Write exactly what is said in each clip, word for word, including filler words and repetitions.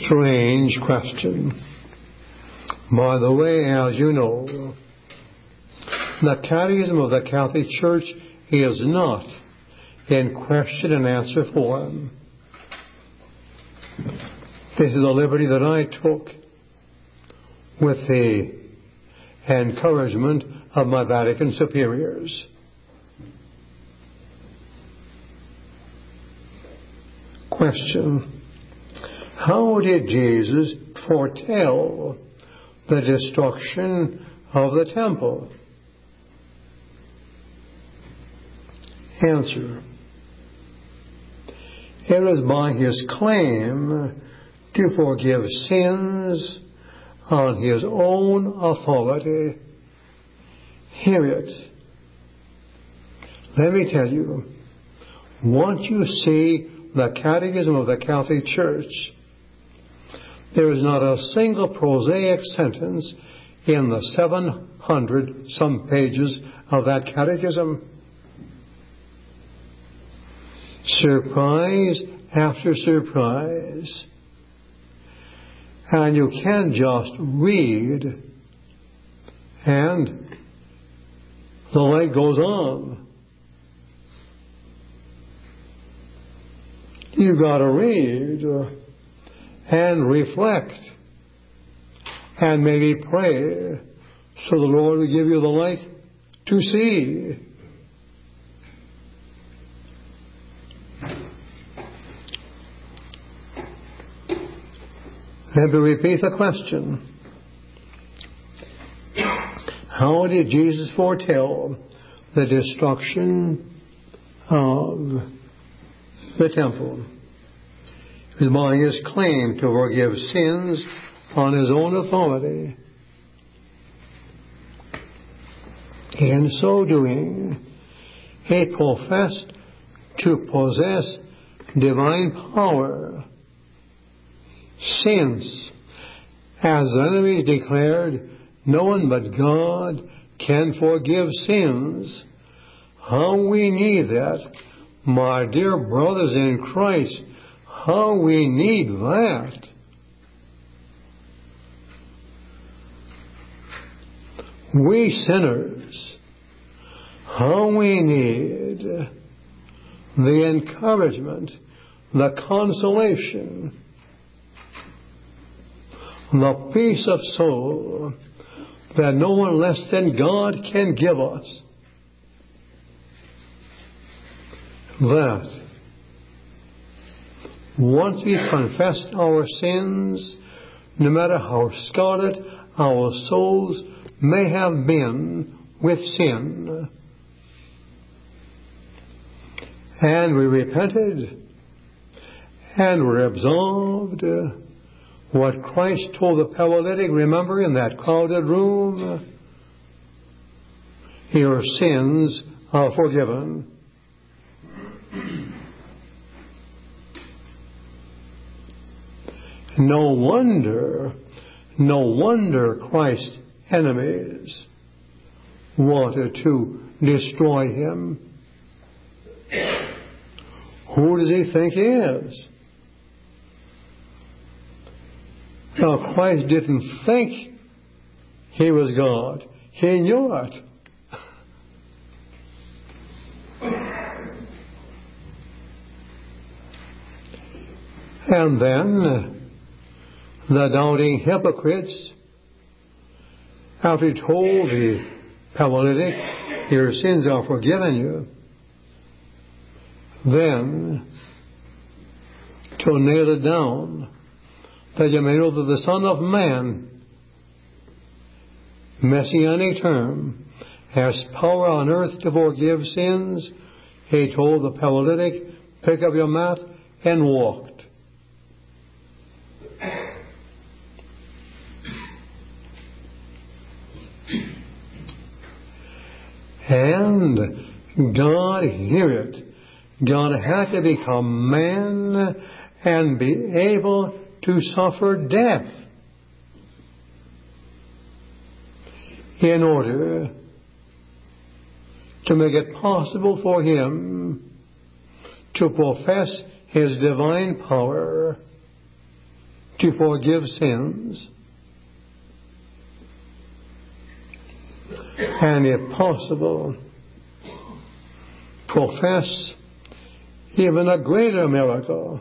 Strange question. By the way, as you know, the Catechism of the Catholic Church is not in question and answer form. This is a liberty that I took with the encouragement of my Vatican superiors. Question. How did Jesus foretell the destruction of the temple? Answer. It was by his claim to forgive sins on his own authority. Hear it. Let me tell you, once you see the Catechism of the Catholic Church, there is not a single prosaic sentence in the seven hundred some pages of that catechism. Surprise after surprise. And you can't just read and the light goes on. You've got to read and reflect and maybe pray so the Lord will give you the light to see. Let me repeat the question. How did Jesus foretell the destruction of the temple? It was by his claim to forgive sins on his own authority. In so doing, he professed to possess divine power, since, as the enemy declared, no one but God can forgive sins. How we need that, my dear brothers in Christ. How we need that. We sinners, how we need the encouragement, the consolation, the peace of soul that no one less than God can give us. That once we've confessed our sins, no matter how scarlet our souls may have been with sin, and we repented and were absolved, what Christ told the paralytic, remember, in that crowded room, your sins are forgiven. No wonder, no wonder Christ's enemies wanted to destroy him. Who does he think he is? Now, Christ didn't think he was God. He knew it. And then the doubting hypocrites, after he told the paralytic, your sins are forgiven you, then to nail it down, that you may know that the Son of Man, messianic term, has power on earth to forgive sins, he told the paralytic, pick up your mat and walked. And God, hear it, God had to become man and be able to suffer death in order to make it possible for him to profess his divine power to forgive sins, and if possible, profess even a greater miracle,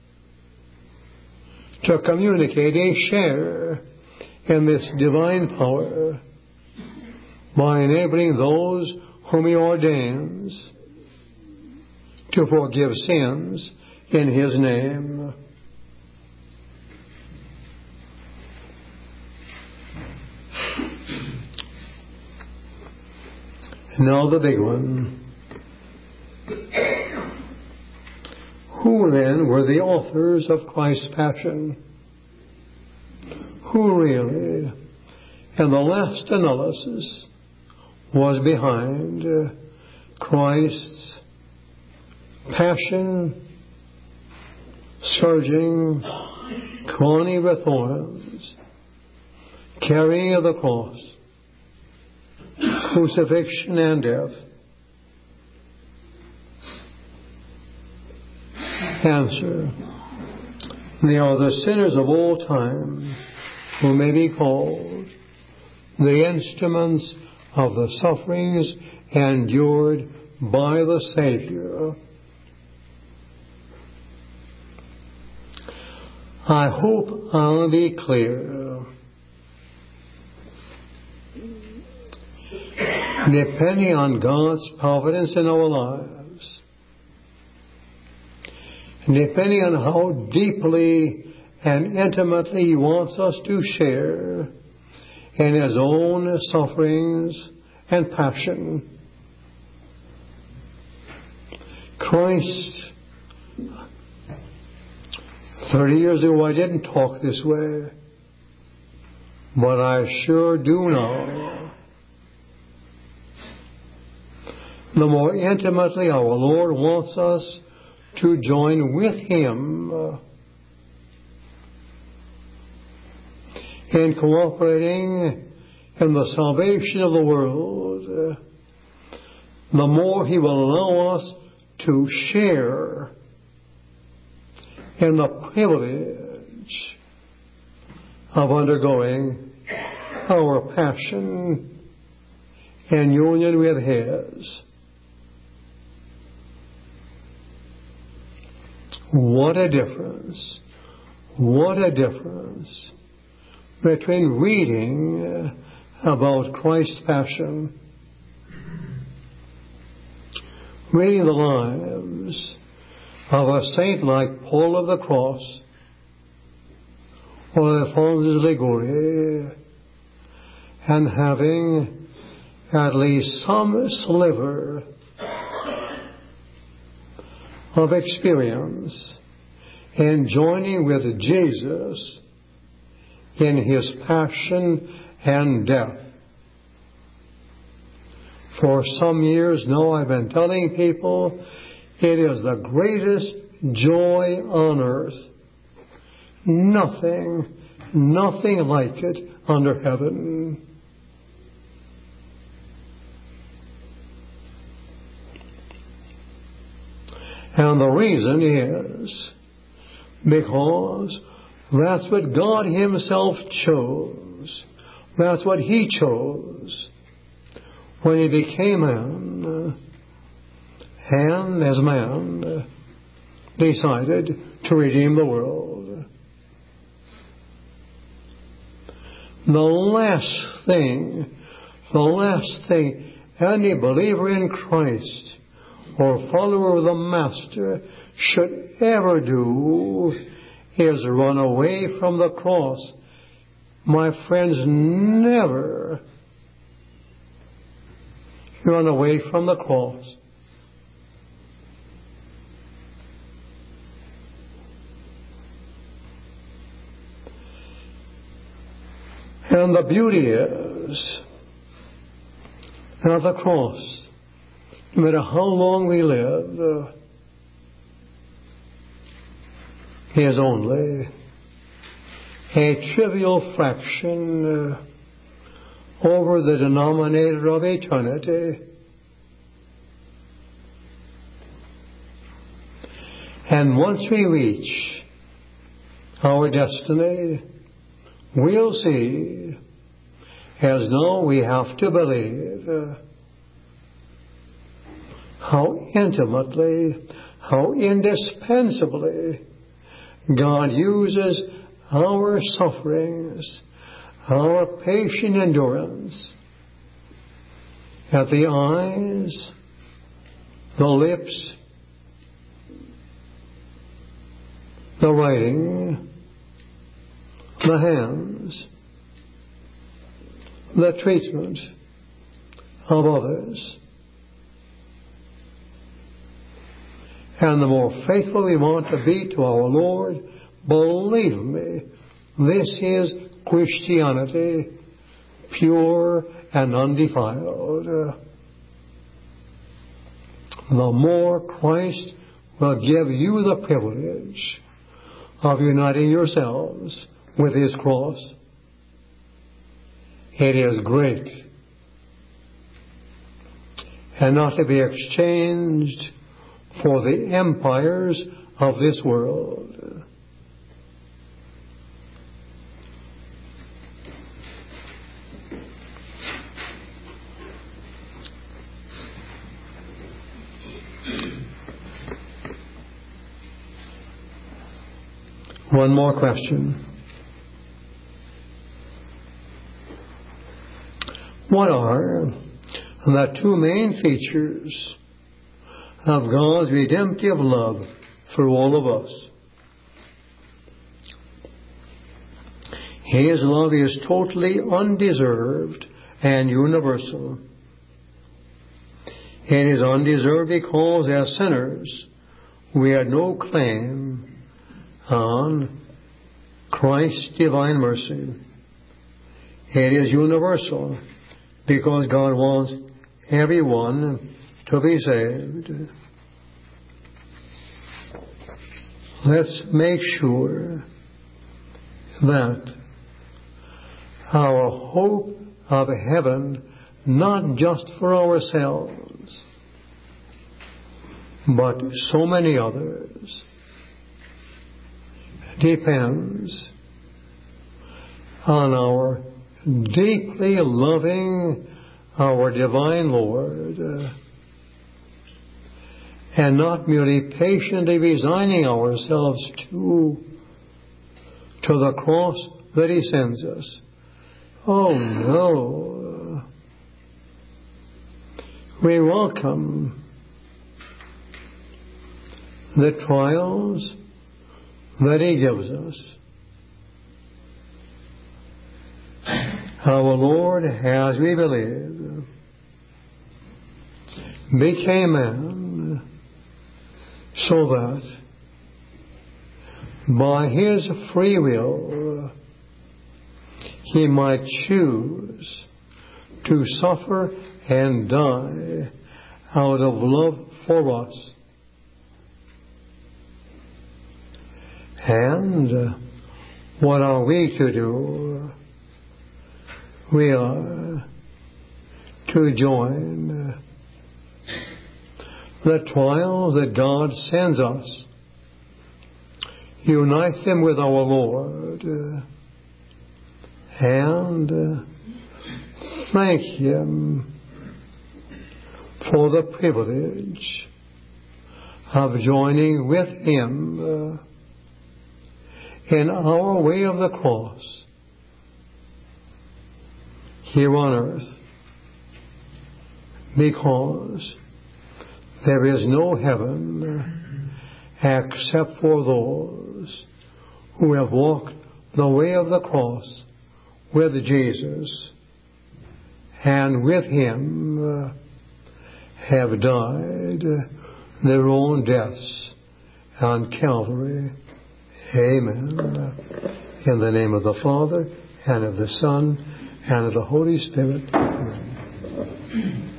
to communicate a share in this divine power by enabling those whom He ordains to forgive sins in His name. Now the big one. Who then were the authors of Christ's passion? Who really, in the last analysis, was behind uh, Christ's passion, scourging, crowning with thorns, carrying of the cross, crucifixion and death? Answer: they are the sinners of all time, who may be called the instruments of the sufferings endured by the Savior. I hope I'll be clear. Depending on God's providence in our lives, depending on how deeply and intimately He wants us to share in His own sufferings and passion, Christ, thirty years ago I didn't talk this way, but I sure do now. The more intimately our Lord wants us to join with Him uh, in cooperating in the salvation of the world, uh, the more He will allow us to share in the privilege of undergoing our passion in union with His. What a difference, what a difference between reading about Christ's passion, reading the lives of a saint like Paul of the Cross or Alphonsus Liguori, and having at least some sliver of experience in joining with Jesus in His passion and death. For some years now I've been telling people it is the greatest joy on earth. Nothing, nothing like it under heaven. And the reason is because that's what God Himself chose. That's what He chose when He became man, and as man decided to redeem the world. The last thing, the last thing any believer in Christ or follower of the Master should ever do is run away from the cross. My friends, never run away from the cross. And the beauty is of the cross, no matter how long we live, uh, is only a trivial fraction uh, over the denominator of eternity. And once we reach our destiny, we'll see, as now we have to believe, uh, how intimately, how indispensably God uses our sufferings, our patient endurance, at the eyes, the lips, the writing, the hands, the treatment of others. And the more faithful we want to be to our Lord, believe me, this is Christianity, pure and undefiled. The more Christ will give you the privilege of uniting yourselves with His cross, it is great, and not to be exchanged for the empires of this world. One more question. What are the two main features of God's redemptive love for all of us? His love is totally undeserved and universal. It is undeserved because as sinners we had no claim on Christ's divine mercy. It is universal because God wants everyone to be saved. Let's make sure that our hope of heaven, not just for ourselves, but so many others, depends on our deeply loving our divine Lord, uh, and not merely patiently resigning ourselves to to the cross that He sends us. Oh no! We welcome the trials that He gives us. Our Lord, as we believe, became man so that by His free will He might choose to suffer and die out of love for us. And uh, what are we to do? We are to join uh, the trials that God sends us, unite them with our Lord, uh, and uh, thank Him for the privilege of joining with Him uh, in our way of the cross here on earth, because there is no heaven except for those who have walked the way of the cross with Jesus and with Him uh, have died their own deaths on Calvary. Amen. In the name of the Father, and of the Son, and of the Holy Spirit. Amen.